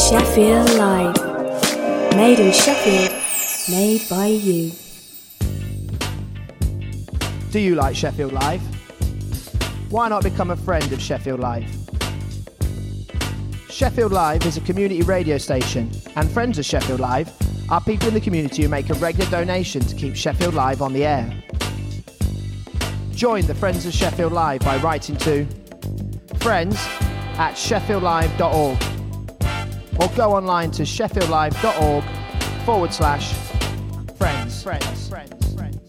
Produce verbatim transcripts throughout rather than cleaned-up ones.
Sheffield Live. Made in Sheffield, made by you. Do you like Sheffield Live? Why not become a friend of Sheffield Live? Sheffield Live is a community radio station, and friends of Sheffield Live are people in the community who make a regular donation to keep Sheffield Live on the air. Join the Friends of Sheffield Live by writing to friends at sheffield live dot org or go online to sheffield live dot org forward slash friends. Friends. Friends. Friends.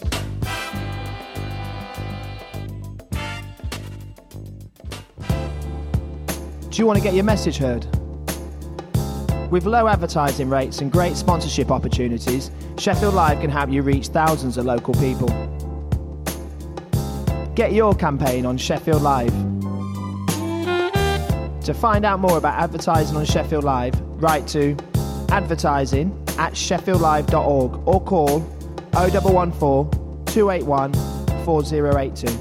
Do you want to get your message heard? With low advertising rates and great sponsorship opportunities, Sheffield Live can help you reach thousands of local people. Get your campaign on Sheffield Live. To find out more about advertising on Sheffield Live, write to advertising at sheffield live dot org or call oh one one four, two eight one, four oh eight two.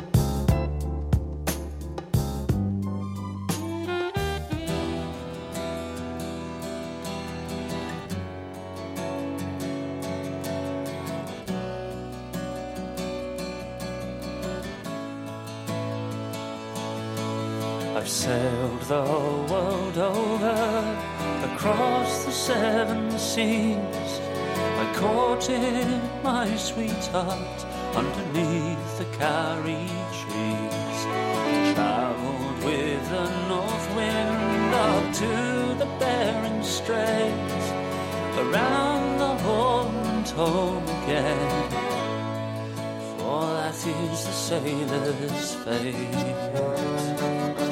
I've sailed the whole world over, across the seven seas. I courted my sweetheart underneath the Karri trees. Travelled with the north wind up to the Bering Straits, around the Horn and home again. For that is the sailor's fate.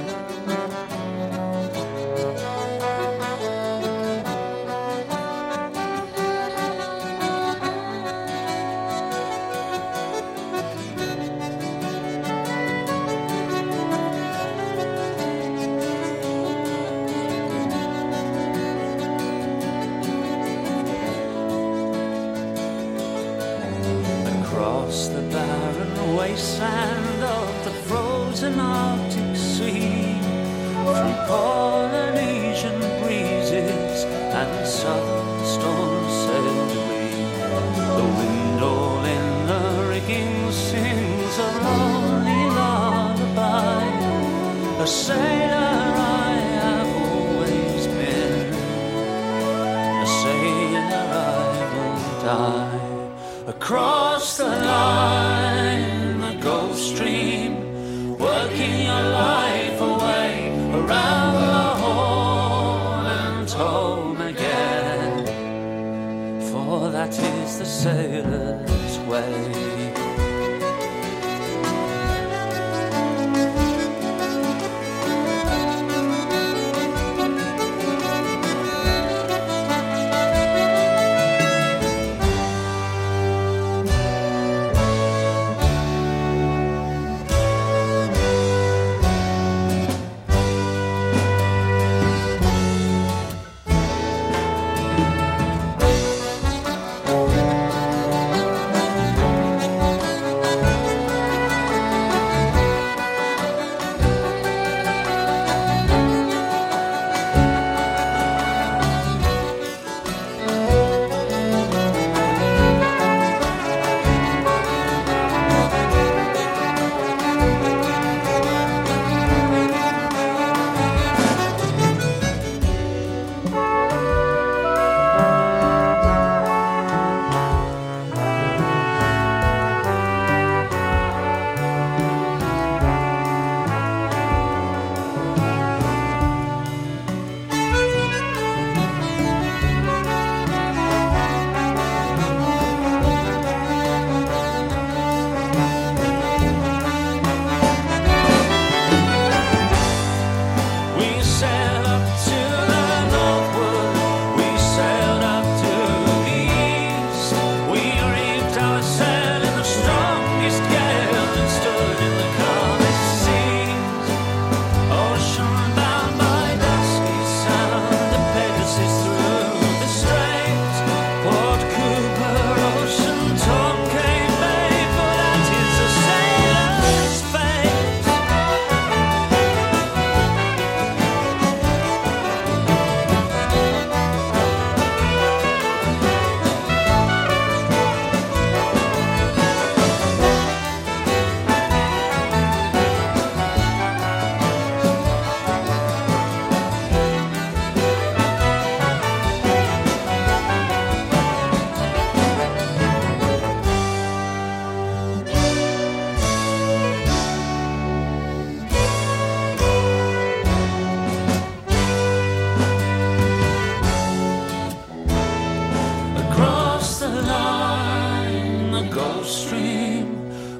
Across the barren wasteland of the frozen Arctic Sea, through Polynesian breezes and southern storms sailed we. The wind all in the rigging sings a lonely lullaby. A sailor I have always been, a sailor I will die. Across the line, the Gulf Stream, working your life away, around the Horn and home again. For that is the sailor's way.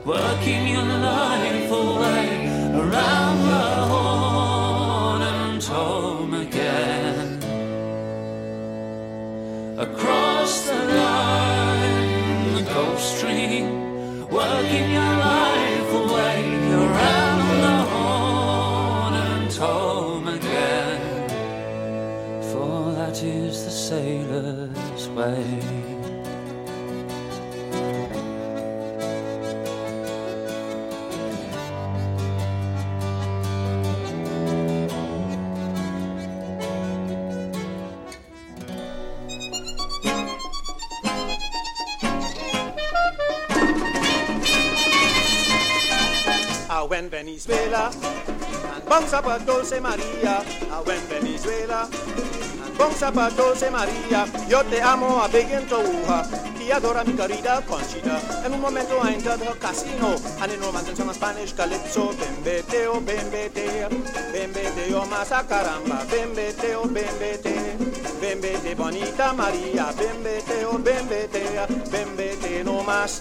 working your life away around the Horn and home again. Across the line, the Gulf Stream, working your life away around the Horn and home again. For that is the sailor's way. When Venezuela and bunks up a Dulce Maria, ah, when Venezuela and bunks up a Dulce Maria, yo te amo a big into uha, y adora mi querida Conchita. En un momento I entered her casino, and in romance and Spanish calypso, bembeteo, bembete, bembeteo masa caramba, bembeteo, bembete, bembete bonita Maria, bembeteo, bembete, bembete no más.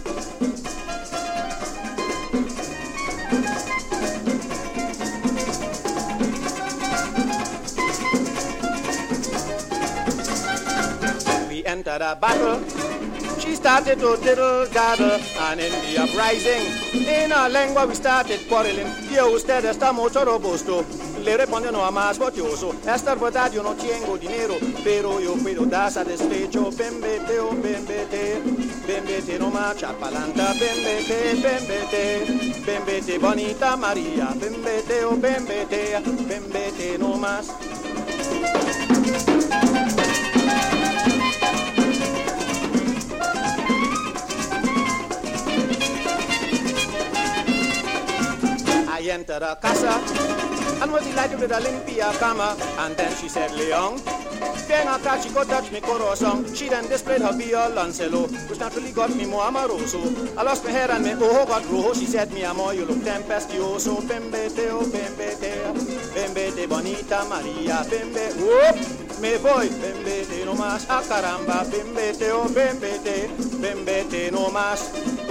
Entered a battle, she started to diddle daddle, and in the uprising, in our lengua we started quarreling. Yo usted está mucho robusto, le responde no a más botioso. Esta verdad yo no tengo dinero, pero yo puedo dar satisfecho. Bembete, oh bembete, bembete no más chapalanta. Bembete, bembete, bembete bonita María. Bembete, oh bembete, bembete no más. I entered a casa and was delighted with a limpia cama. And then she said, Leon, ven acá, chico, touch me corazón. She then displayed her violoncelo, which naturally got me more amoroso. I lost my hair and my ojo got rojo. She said, mi amor, you look tempestuoso. Bembete, oh bembete, bembete bonita Maria. Bembe, whoop, me voy. Bembete no más, ah caramba. Bembete, oh bembete, bembete no más.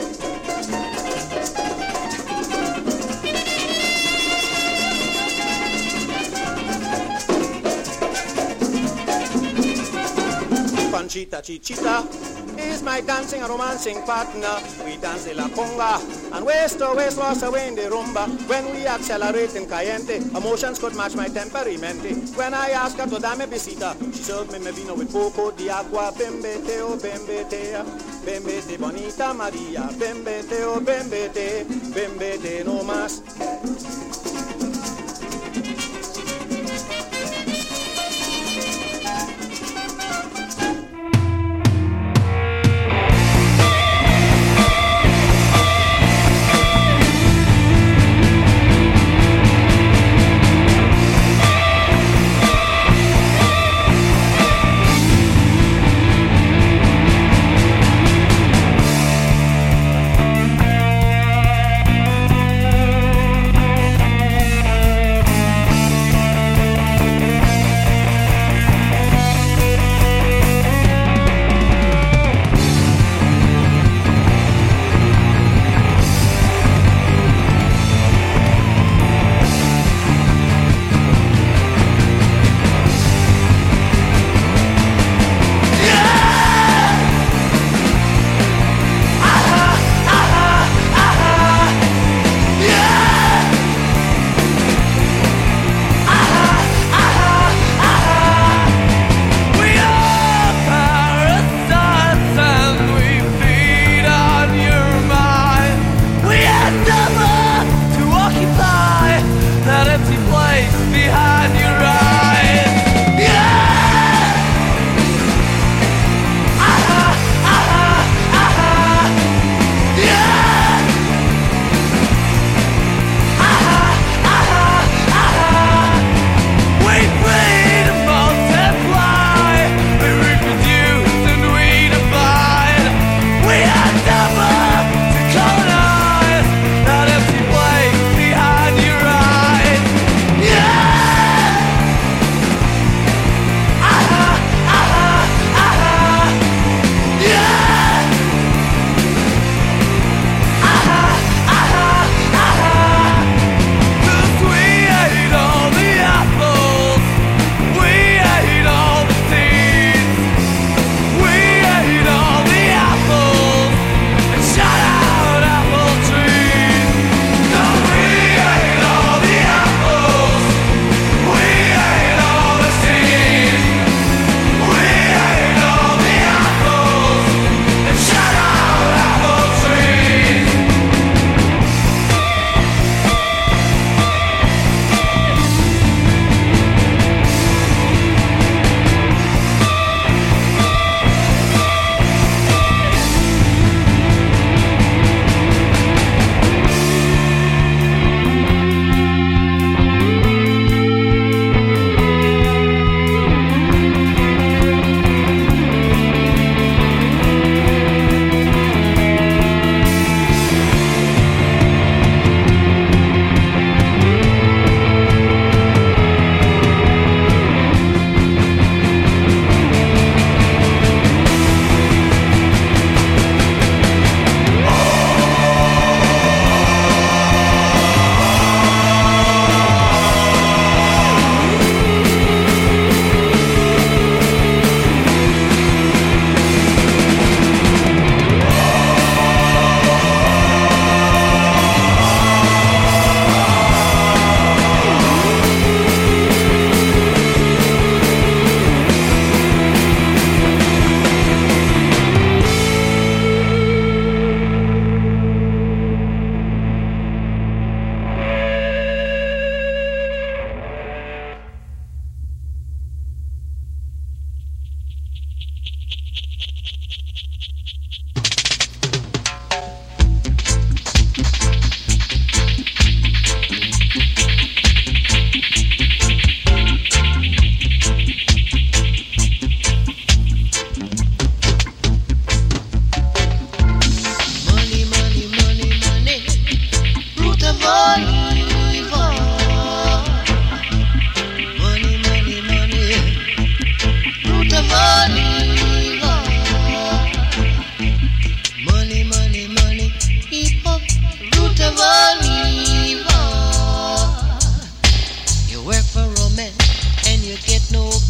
Conchita Chichita is my dancing and romancing partner. We dance de la conga and waist to waist lost away in the rumba. When we accelerate in caliente, emotions could match my temperamente. When I ask her to dame besita, she served me me vino with poco de agua. Bembete, oh bembete, bembete bonita Maria. Bembete, oh bembete, bembete no más.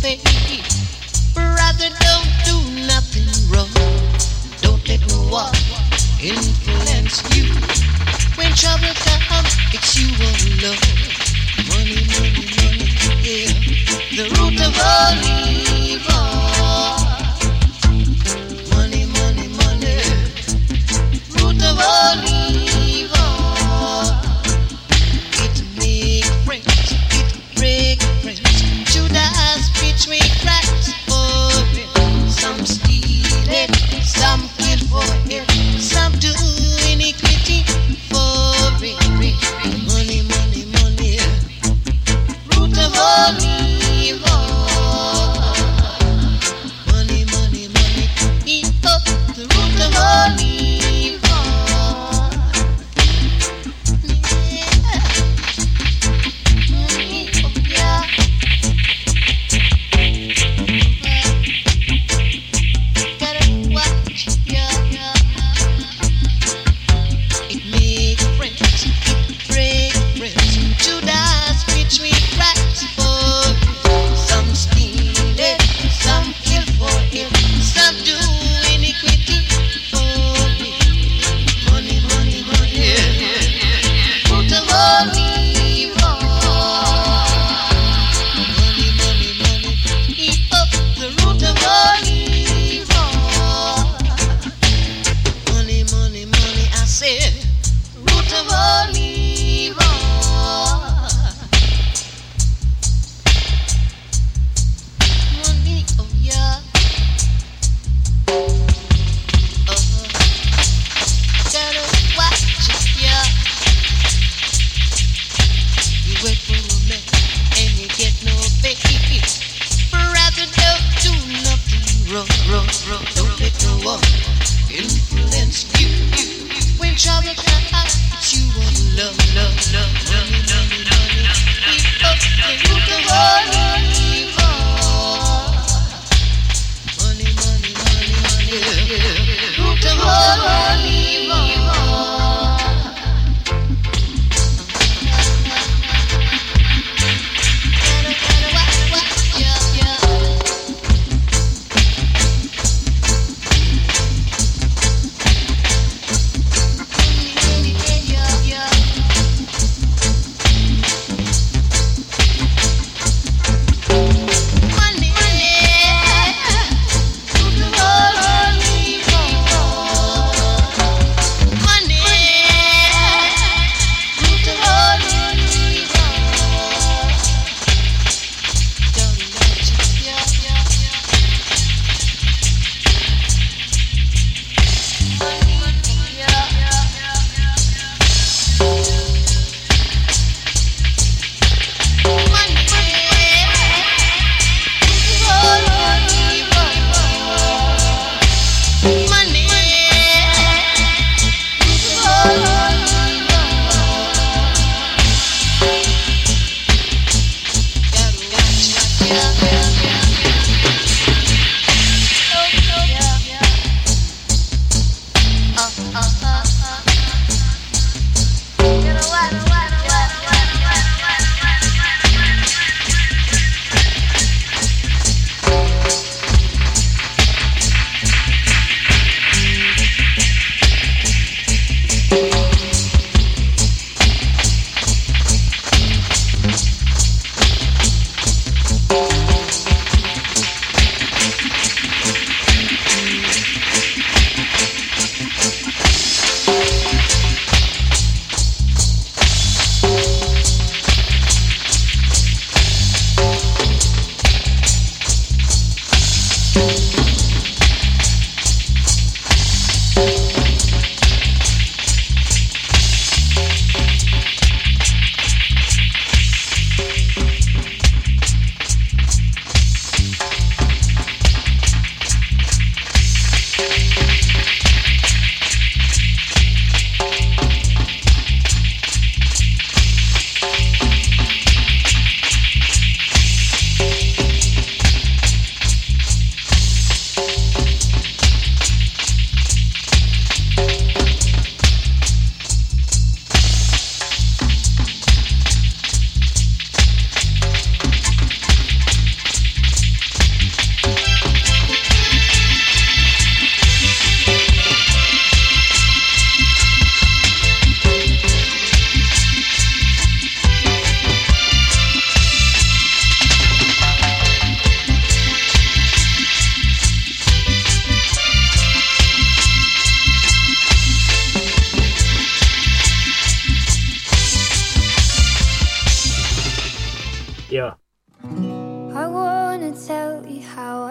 faith. Brother, don't do nothing wrong. Don't let no one influence you. When trouble comes, it's you alone. Money, money, money, yeah. The root of all evil. Money, money, money. Root of all evil. It make friends, it break friends. Judas between cracks for it. Some steal it, some kill for it, some do iniquity for it. Money, money, money. Root of all evil. Money, money, money. Evil, the root of all evil. Yeah. Gotta watch, yeah, yeah. It make friends, it break friends. Judas between cracks for it. Some steal it, some kill for it, some do iniquity for it. Money, money, money. Root of all evil. Money, money, money. Evil, the root of all evil. Money, money, money. I said, root of all evil. Money, oh yeah. Uh, gotta watch it, yeah. You work for a man and you get no pay. Rather don't do nothing wrong, wrong, wrong. Don't let no one influence you. When trouble comes, you want love, love, love, money, money, money. Evil, the root of all evil. Money, money, money, money. Root of all evil. Gotta, gotta watch, watch, yeah, yeah. Yeah, yeah.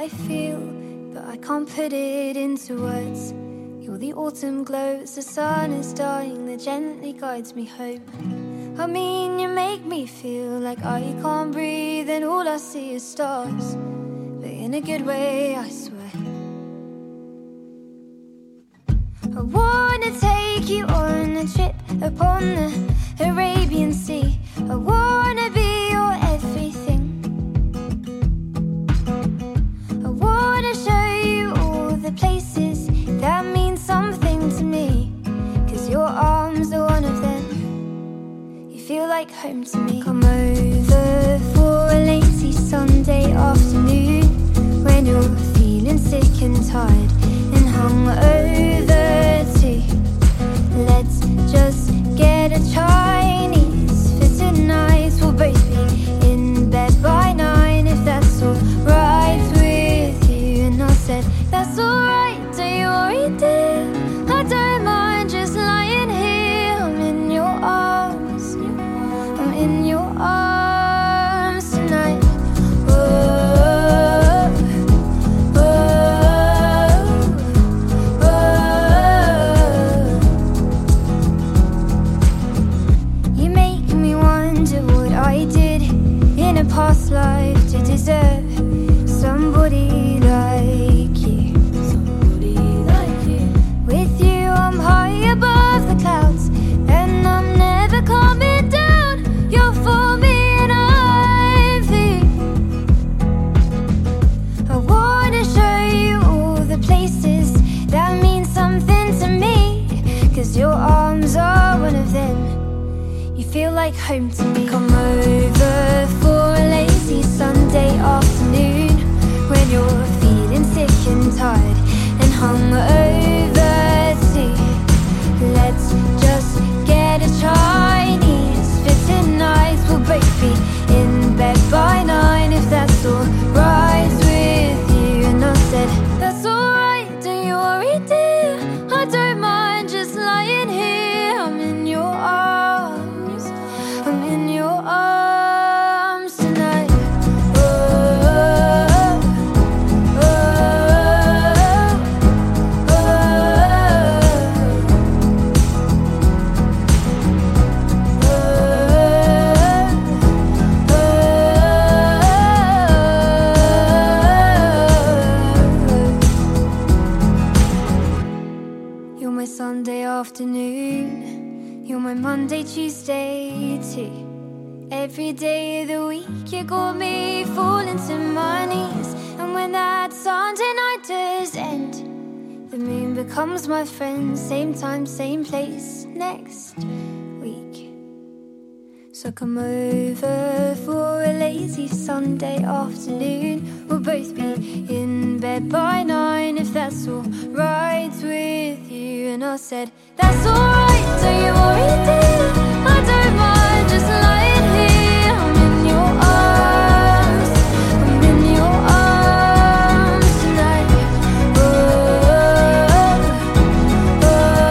I feel, but I can't put it into words. You're the autumn glows, the sun is dying, that gently guides me home. I mean, you make me feel like I can't breathe and all I see is stars, but in a good way, I swear. I wanna take you on a trip upon the Arabian Sea. I wanna be your everything. I wanna show you all the places that mean something to me, 'cause your arms are one of them. You feel like home to me. Come over for a lazy Sunday afternoon, when you're feeling sick and tired and hung over too. Let's just get a Chinese for tonight. We'll both be in bed by nine, if that's alright with you. And I said, that's alright, don't you worry dear, I don't mind just lying here. I'm in your arms, I'm in your arms tonight. Oh, oh, oh. You make me wonder what I did in a past life to deserve somebody like you. Somebody like you. With you I'm high above the clouds, and I'm never coming down. You're for me and I'm for you. I wanna show you all the places that mean something to me, 'cause your arms are one of them. You feel like home to me. Come over for a lazy Sunday afternoon, when you're feeling sick and tired and hung over too. Let's just get a Chinese for tonight. We'll both be in bed by nine, if that's alright with you. And I said, that's alright, don't you worry dear, I don't mind just lying here. I'm in your arms, I'm in your arms tonight. Oh, oh, you're my Sunday afternoon, you're my Monday, Tuesday too. Every day of the week you got me falling to my knees. And when that Sunday night does end, the moon becomes my friend. Same time, same place next week. So come over for a lazy Sunday afternoon. We'll both be in bed by nine, if that's alright with you. And I said, that's alright, don't you worry dear, I don't mind just lying here. I'm in your arms, I'm in your arms tonight. Oh, oh,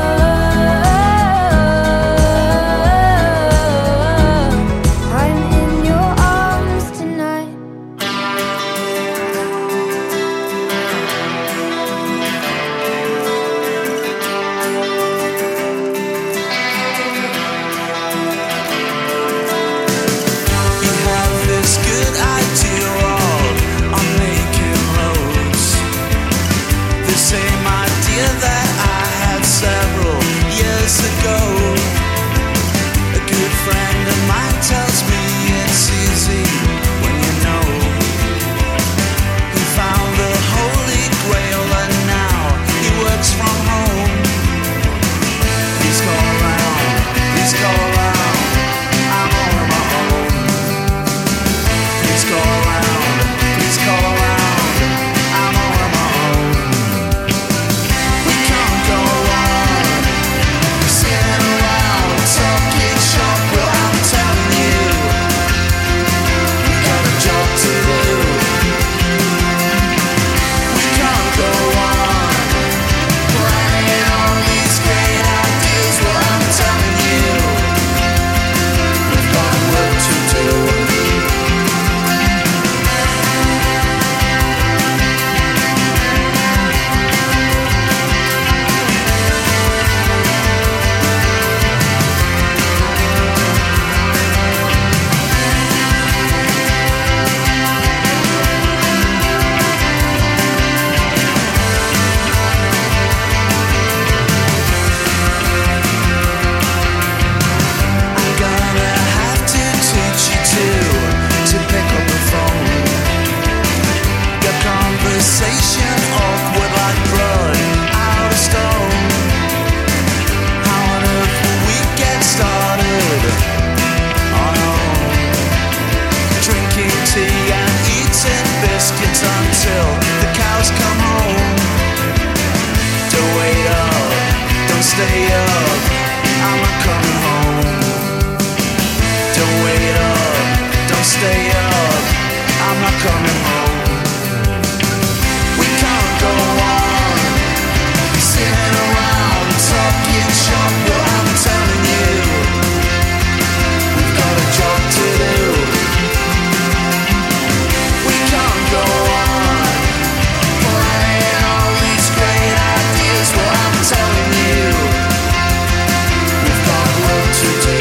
oh. I'm in your arms tonight. until the cows come home. Don't wait up, don't stay up, I'm not coming home. Don't wait up, don't stay up, I'm not coming home. We can't go on sitting around talking shop. Well, I'm telling you, we've got a job to do. We can't go on playing all these great ideas. Well, I'm telling you, we've got work to do.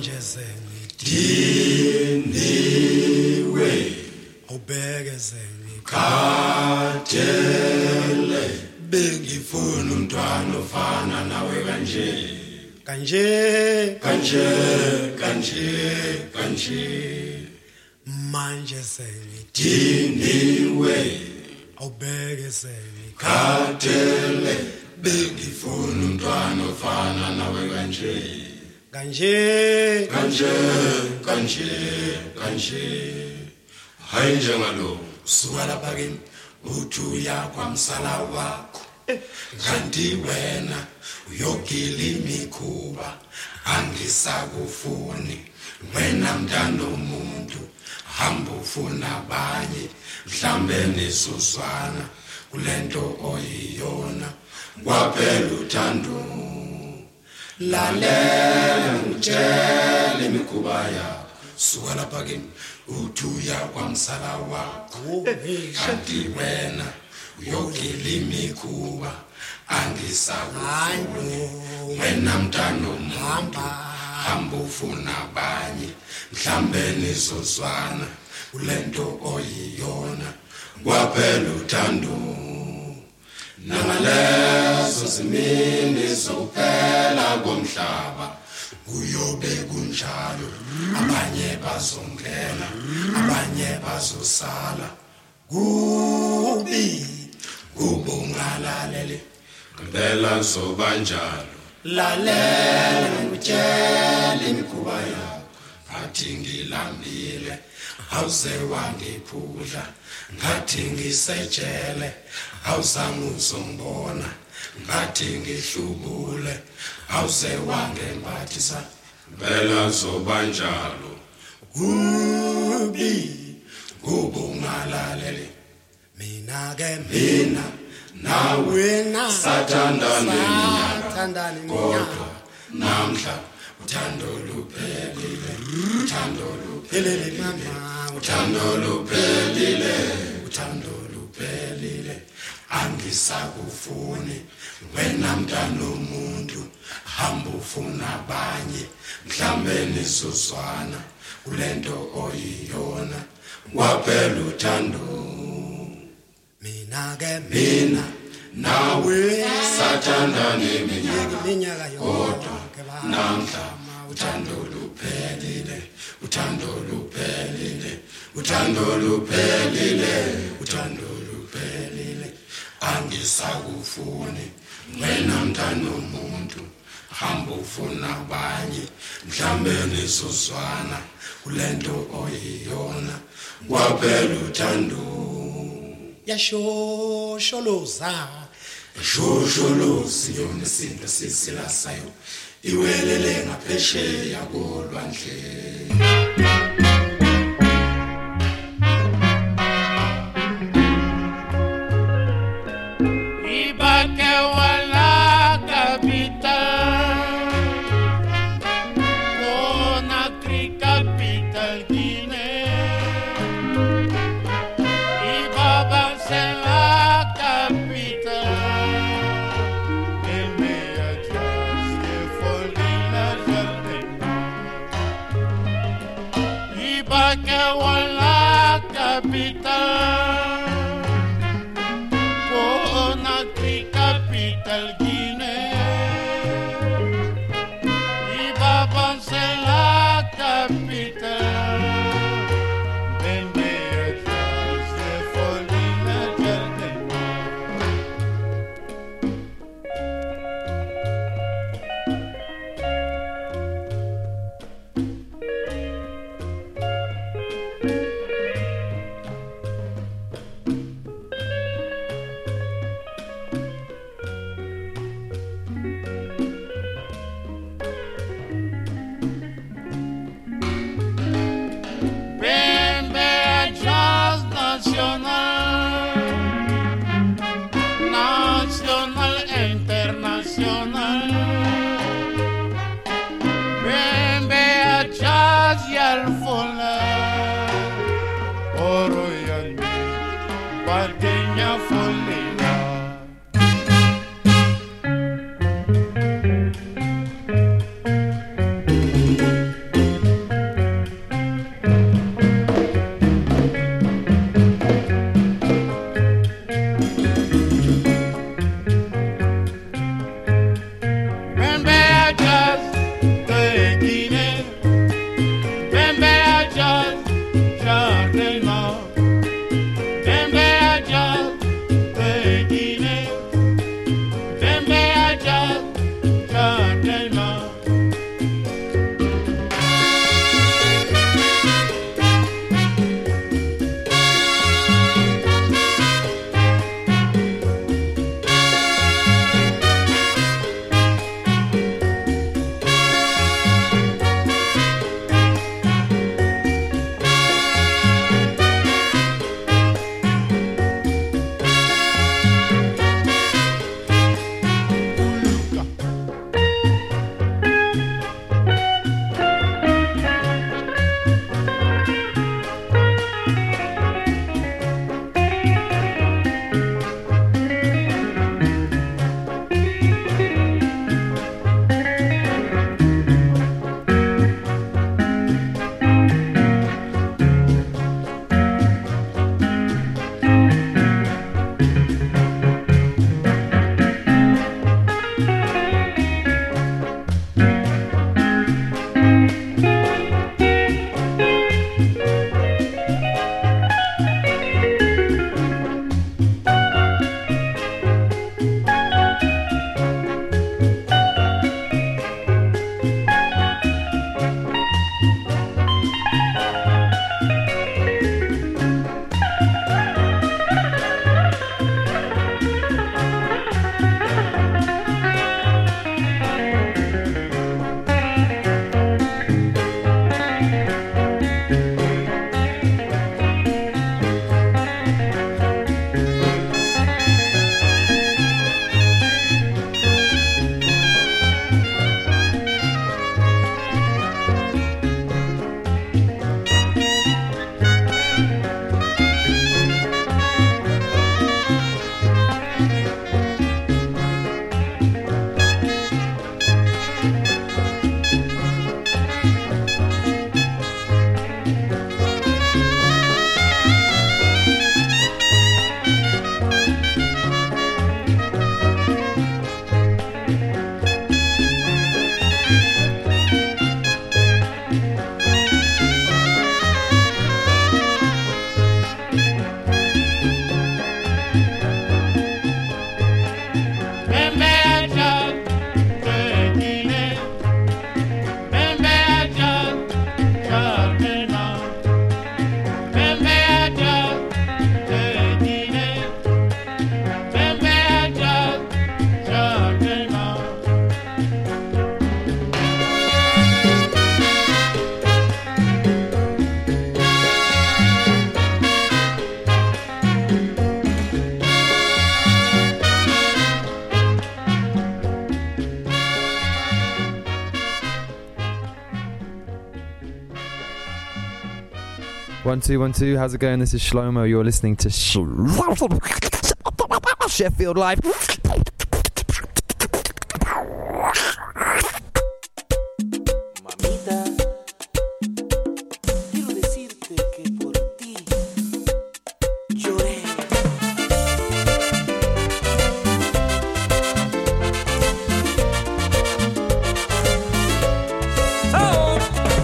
manje sengidiniwe ubheke sengikhathele bengifuna umntwana ofana nawe kanje kanje kanje kanje kanje manje sengidiniwe ubheke sengikhathele bengifuna umntwana ofana nawe kanje kanje kanje kanje kanje hayi njengalo suka lapha kimi uthuya kwamsala wakho kanti wena uyogila imikhuba angisakufuni wena mntana omuntu hamba ufuna abanye mhlambe nesuzwana kulento oyiyona kwaphela uthando lalela ngitshela imikhuba yakho suka lapha kimi uthuya kwamsala wakho kanti wena uyogila imikhuba angisakufuni wena mntana omuntu hamba ufuna abanye mhlambe nesuzwana kulento oyiyona kwaphela uthando nangalezo zimini zokuphela komhlaba kuyobe kunjalo abanye bazongena abanye bazosala kubi kubungalalele ngempela zobanjalo lalela ngitshela imikhuba yakho athi ngilambile awuze wangiphula ngathi ngisejele awuzange uzongibona ngathi ngihlubule awuze wangembathisa phela zobanjalo kubi kubungalalele mina ke mina nawe sathandana iminyaka kodwa namhla uthando luphelile uthando luphelile mama uthando luphelile uthando luphelile angisakufuni wena mntana omuntu hamba ufuna abanye mhlambe nesuzwana kulento oyiyona kwaphela uthando mina ke mina nawe sathandana iminyaka kodwa namhla uthando luphelile uthando luphelile uthando luphelile uthando luphelile angisakufuni wena mntana omuntu hamba ufuna abanye mhlambe nesuzwana kulento oyiyona kwaphela uthando yashosholoza shosholozi yona isinto sisilasayo iwelele ngaphesheya kolwandle ibake wala capital Conakry capital Guinea ibaba se la capital ibake wala capital Conakry capital Guinea ibaba se la capital bembe se folina jardin thank you One, two, one, two. How's it going? This is Shlomo. You're listening to Sh- Sheffield Live. Mamita, quiero decirte que por ti lloré. Oh.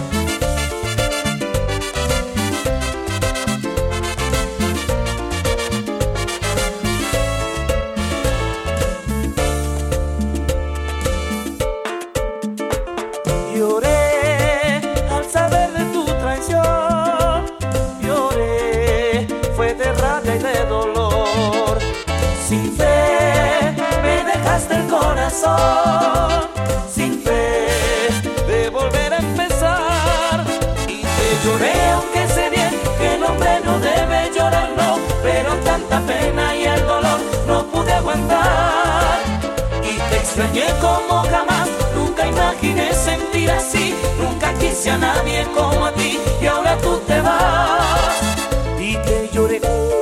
Lloré al saber de tu traición, lloré, fue de rabia y de dolor. Sin fe me dejaste el corazón, sin fe de volver a empezar. Y te lloré aunque sé bien que el hombre no debe llorar, no, pero tanta pena y el dolor no pude aguantar. Y te extrañé como jamás, nunca imaginé sentir así, nunca quise a nadie como a ti, y ahora tú te vas. Y te lloré.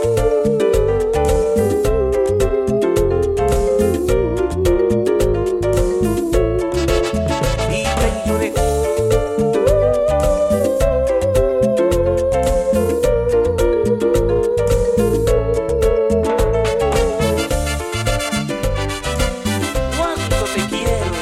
Y te lloré. Cuánto te quiero.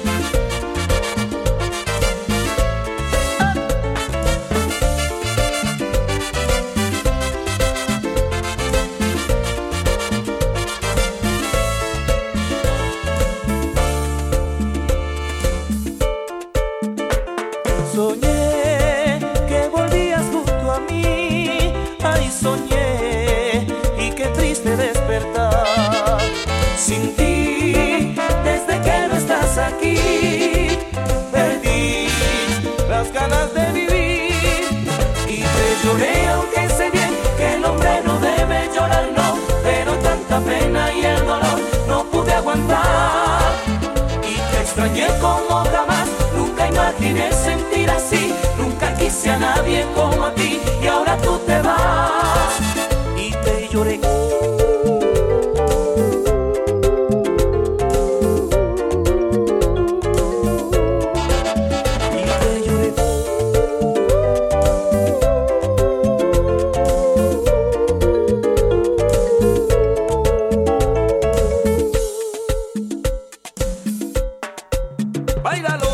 Soñé que volvías junto a mí, ay soñé, y qué triste despertar sin ti, desde que no estás aquí, perdí las ganas de vivir. Y te lloré aunque sé bien que el hombre no debe llorar, no, pero tanta pena y el dolor no pude aguantar. Y te extrañé como jamás, nunca imaginé sentir así, nunca quise a nadie como a ti, y ahora tú te vas. Y te lloré. Y te lloré. Báilalo.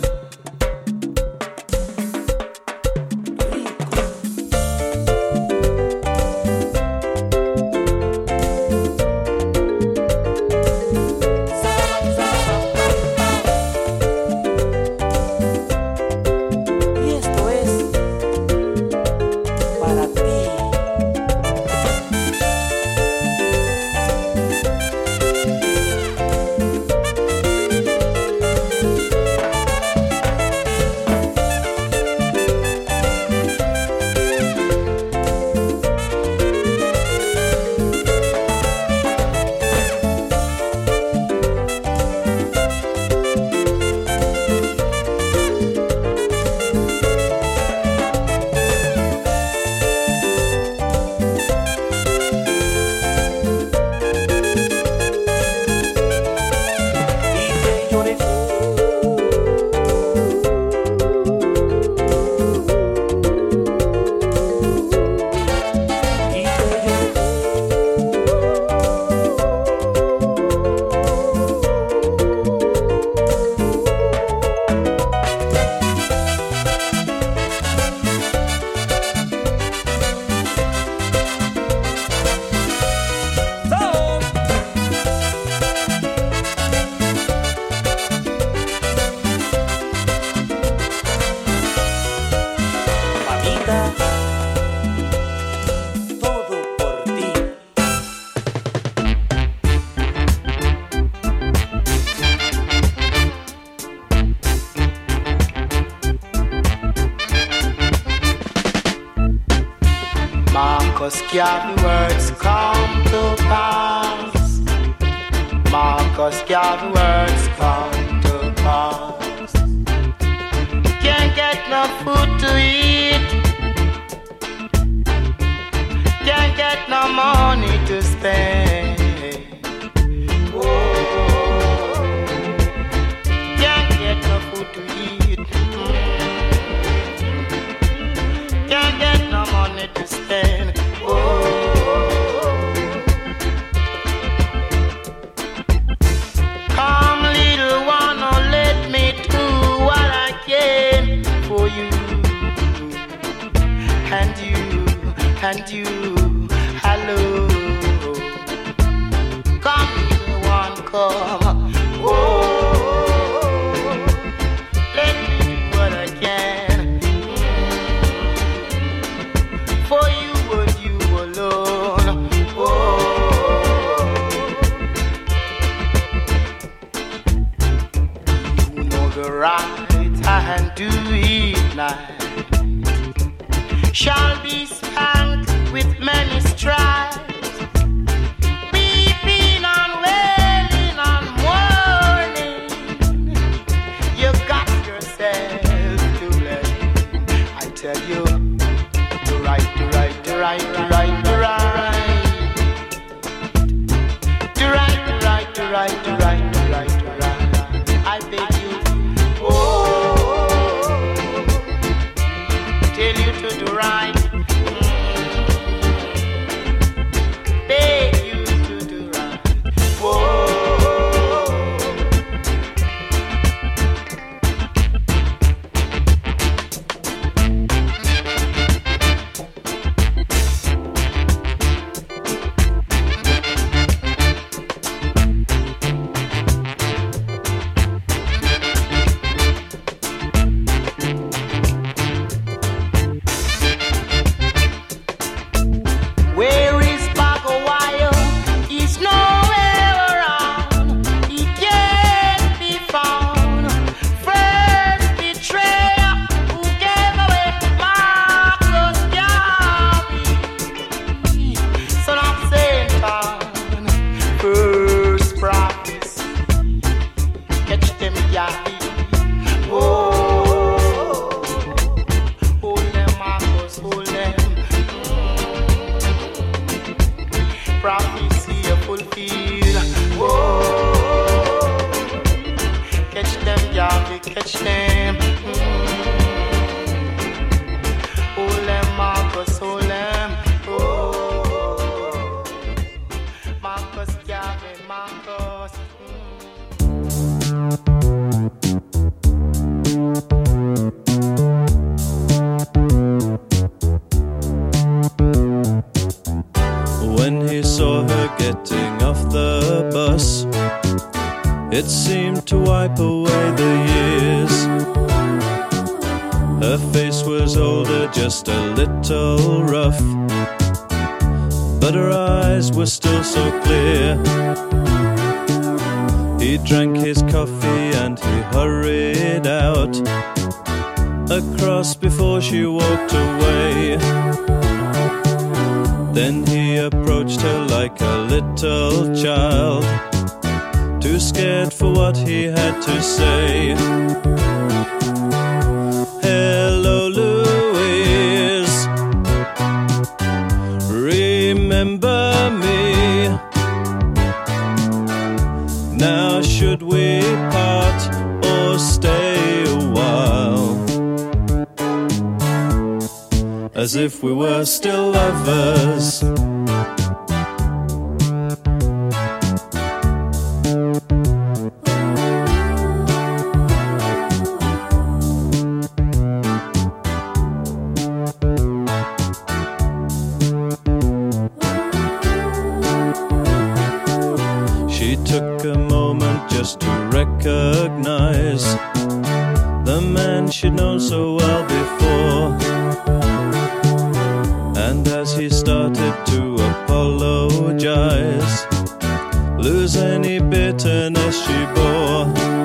Y esto es para ti. Y te lloré. Y te lloré. So. Mamita, todo por ti. Marcus Garvey words come to pass. Marcus Garvey words come to pass. Can't get no food to eat. get no money to spend. Oh, can't get no food to eat. Can't get no money to spend. Oh, come little one, oh, let me do what I can for you and you and you. Hello, come little one, come. Oh, let me do what I can for you and you alone. Oh, you know the right hand do it night shall be spanked with many stripes, weeping and wailing and mourning. You got yourself to blame. I tell you, the right, the right, the right, the right, the right, the right, the right, the right, the right, the right, the right. I beg you, oh, tell you to do right. Beg you to do right. Whoa. Where is Bagawayo? He's nowhere around. He can't be found. First betrayer who gave away Marcus Garvey, son of Satan. First prophecy, catch them Garvey. Oh, hold them Marcus, hold them. Prophecy a fulfilled. Whoa, catch them, Yahweh, catch them. Mm. Hold them, Marcus, hold them. Oh, Marcus, Yahweh, Marcus. When he saw her getting off the bus, it seemed to wipe away the years. Her face was older, just a little rough, but her eyes were still so clear. He drank his coffee and he hurried out across before she walked away. Then he approached her like a little child, too scared for what he had to say. Hello, Louise, remember me? Now should we part or stay a while? As if we were still lovers. She took a moment just to recognize the man she'd known so well before. And as he started to apologize, lose any bitterness she bore,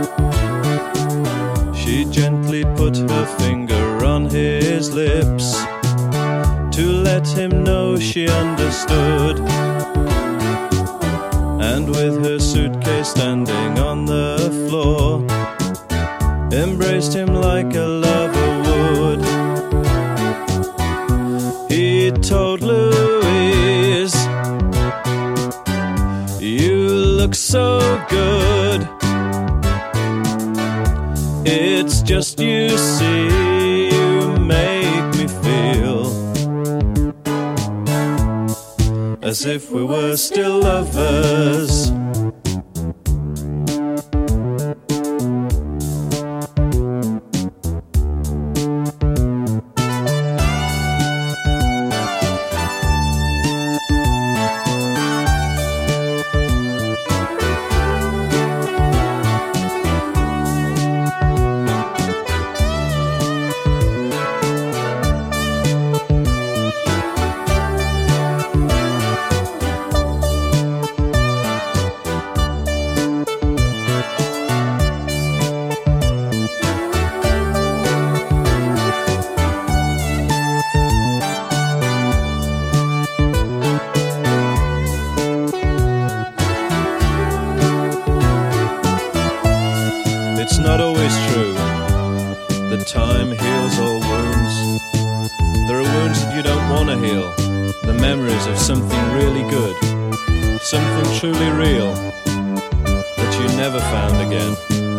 she gently put her finger on his lips to let him know she understood. And with her suitcase standing on the floor, embraced him like a lover would. He told Louise so good. It's just you see, you make me feel as if we were still lovers. It's not always true that time heals all wounds. There are wounds that you don't want to heal, the memories of something really good, something truly real that you never found again.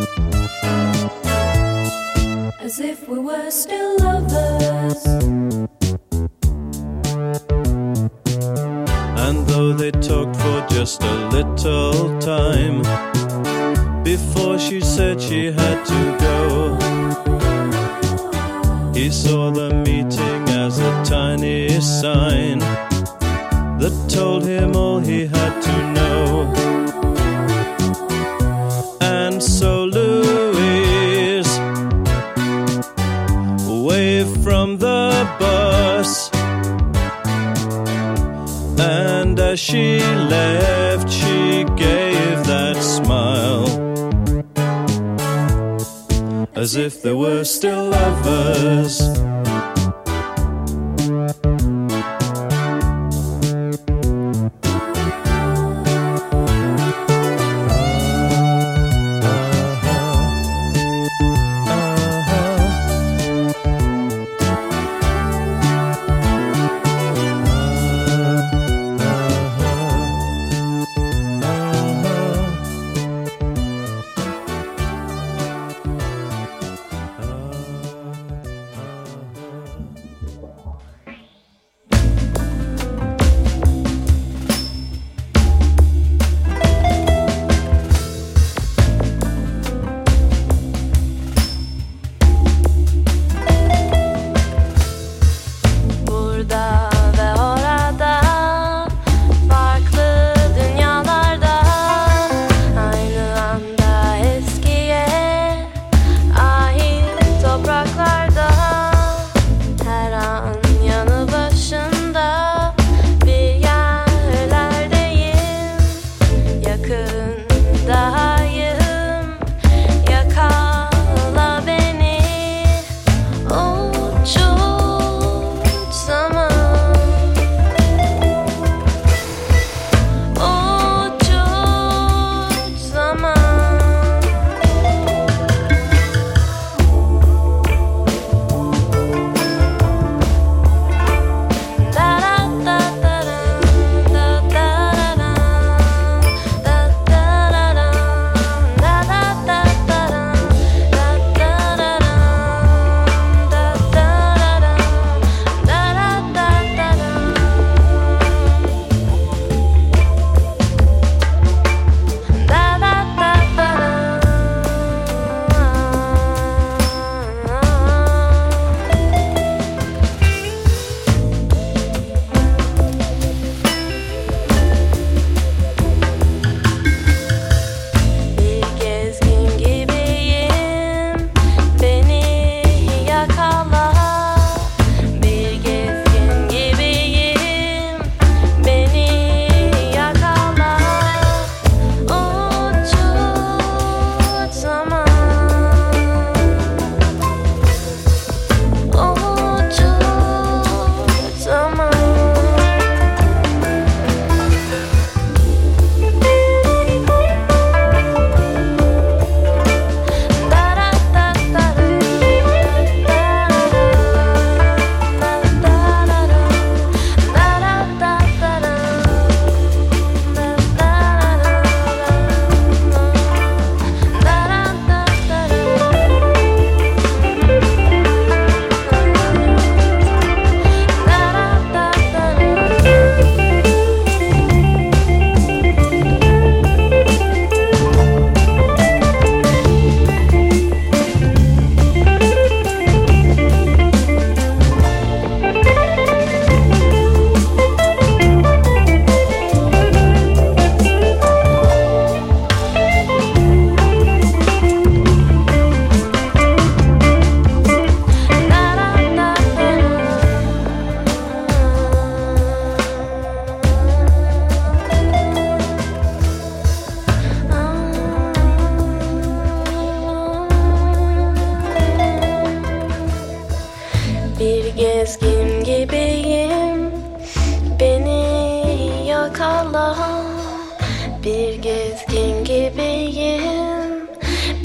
As if we were still lovers. And though they talked for just a little time before she said she had to go, he saw the meeting as a tiny sign that told him all he had to know. And so Louise waved from the bus, and as she left she gave that smile, as if they were still lovers.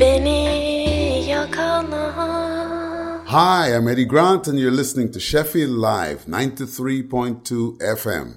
Benny, you're calling. Hi, I'm Eddie Grant, and you're listening to Sheffield Live, ninety-three point two F M.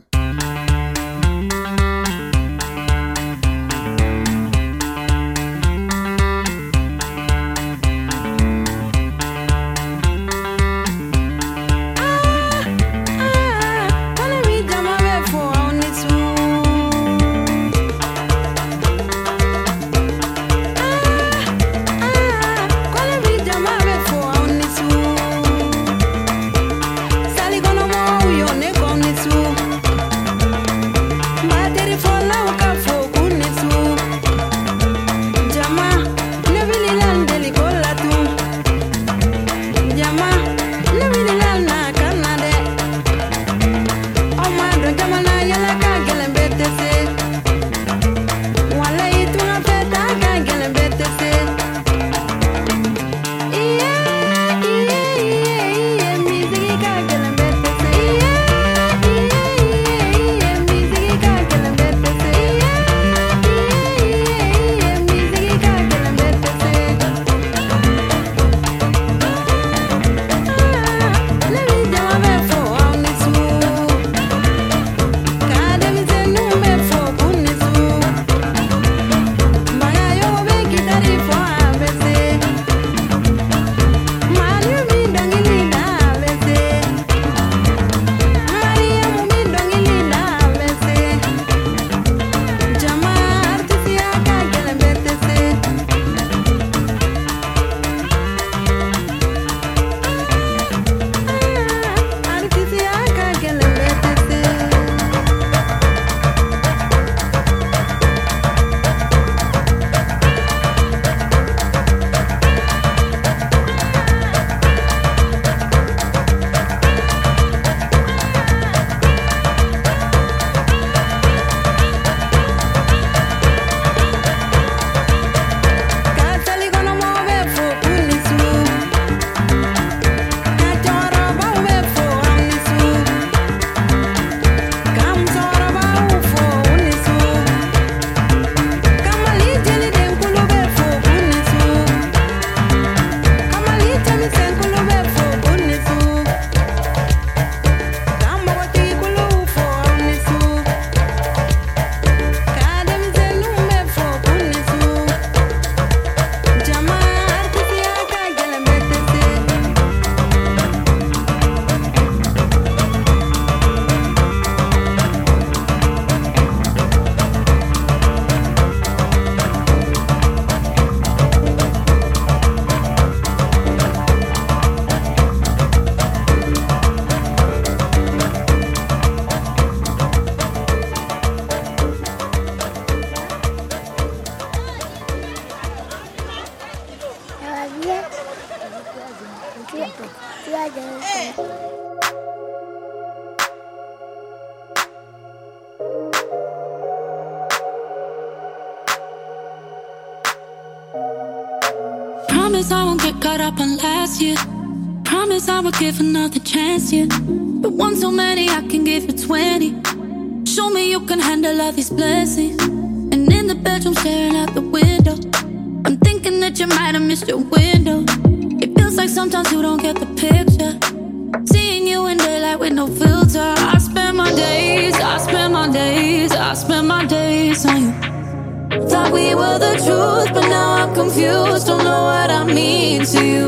Promise I won't get caught up on last year. Promise I will give another chance, yeah. But one too many, I can give you twenty. Show me you can handle all these blessings. And in the bedroom staring out the window, I'm thinking that you might have missed your window. It feels like sometimes you don't get the picture. Seeing you in daylight with no filter. I spend my days, I spend my days, I spend my days on you. Thought we were the truth, but now I'm confused. Don't know what I mean to you.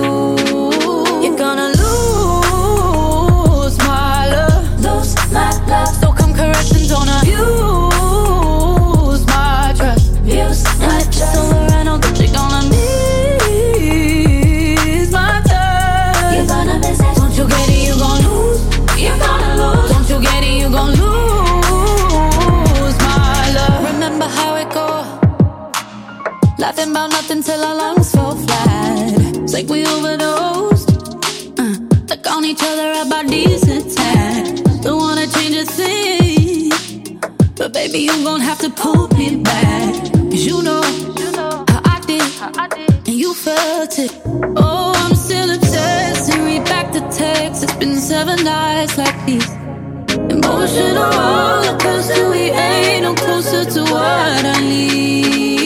You're gonna lose my love, lose my love. So come correct and don't abuse my trust, abuse my trust. So I know that you're gonna miss my touch. You're gonna miss it. Don't you get it? You're gonna lose. You're gonna lose. Don't you get it? You're gonna lose my love. Remember how it goes. Laughing about nothing till our lungs fall flat. It's like we overdosed. uh, Stuck on each other about decent time. Don't wanna change a thing, but baby you gon' have to pull me back. Cause you know how I did, and you felt it. Oh, I'm still obsessed and read back the text. It's been seven nights like these. Emotional roller coaster, we ain't no closer to what I need.